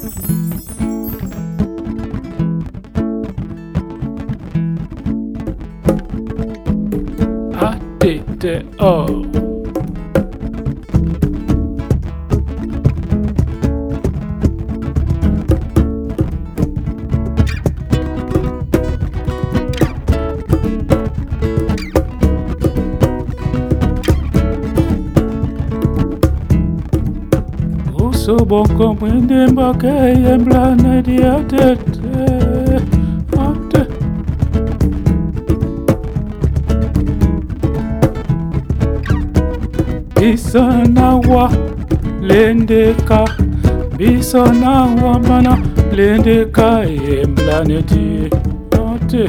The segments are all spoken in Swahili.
ATTO. Uso comprende mbake emblane di atete. Bisanawa lendeka, bisanawa mana lendeka emblane di atete.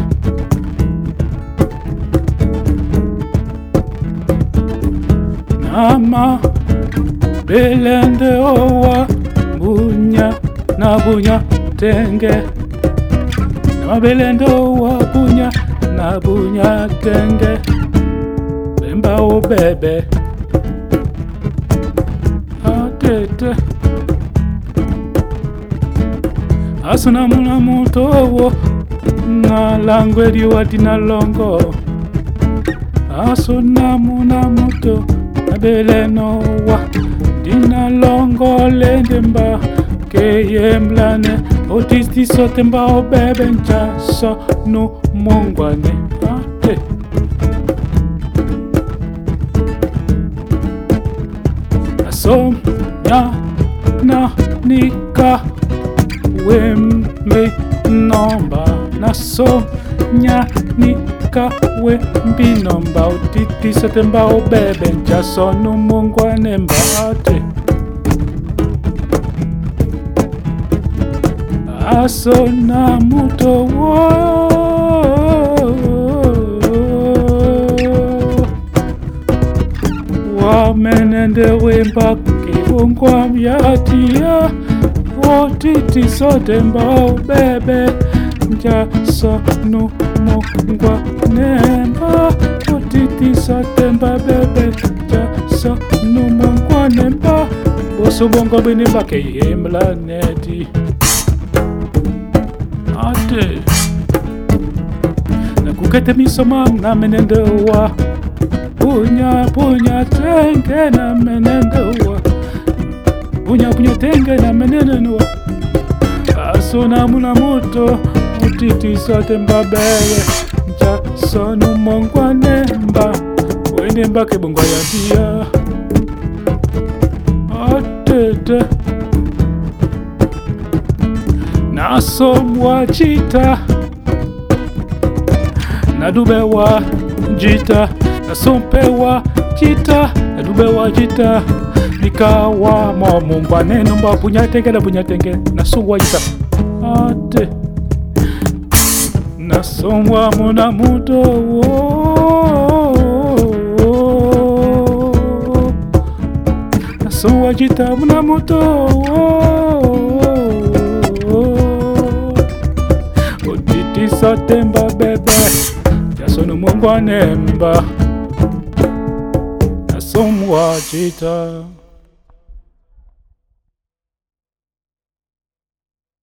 Nama belende owa bunya na bunya tenge. Nama belende owa bunya na bunya tenge. Bemba o bebe atete. Asuna muna muto wo na langwe di wati na longo. Asuna muna muto na bele no wa dina longo lendemba ke yemblane otisti sotemba o bebe ncha so no mongwane ate. Asom na nika wembe nomba nasom nika wembi nomba otiti sotemba o bebe ncha so no mongwane mbate. Asona muto wo wa menende wemba kibungwa myatia otiti sotemba o bebe nja so no mongwa nemba otiti sotemba bebe nja so no mongwa nemba boso bongo binemba ke yemla neti ate. Na kukete misoma na menende wa punya tenge na menende wa punya tenge na menende wa. Asona muna moto utiti sote mbabele ncha sonu mongwa nemba wenemba ke bongwa ya dia atete. Nasomwa chita nadubewa jita nasompewa chita nadubewa jita nikawa momumba nenomba punyatenge na punyatenge nasomwa jita ate. Nasomwa muna muto wo nasomwa jita muna muto wo sotemba bebe jasono mongwa nemba nasomwa chita.